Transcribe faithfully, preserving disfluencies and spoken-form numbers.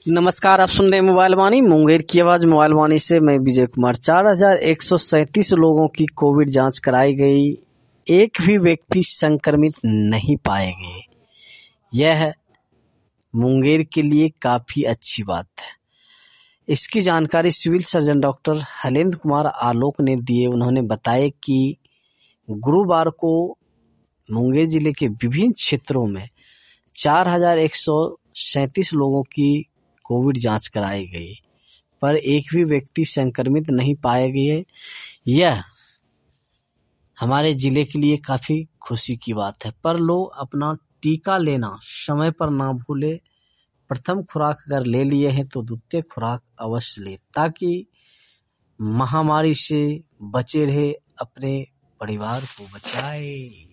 नमस्कार, आप सुन रहे हैं मोबाइल वाणी, मुंगेर की आवाज मोबाइल वाणी से मैं विजय कुमार। चार हजार एक सौ सैंतीस लोगों की कोविड जांच कराई गई, एक भी व्यक्ति संक्रमित नहीं पाए गए। यह मुंगेर के लिए काफी अच्छी बात है। इसकी जानकारी civil surgeon doctor Halendra Kumar Alok ने दिए। उन्होंने बताया कि गुरुवार को मुंगेर जिले के विभिन्न क्षेत्रों में चार हजार एक सौ सैंतीस लोगों की कोविड जांच कराई गई, पर एक भी व्यक्ति संक्रमित नहीं पाए गए। यह हमारे जिले के लिए काफी खुशी की बात है। पर लोग अपना टीका लेना समय पर ना भूले। प्रथम खुराक अगर ले लिए हैं तो द्वितीय खुराक अवश्य ले, ताकि महामारी से बचे रहे, अपने परिवार को बचाए।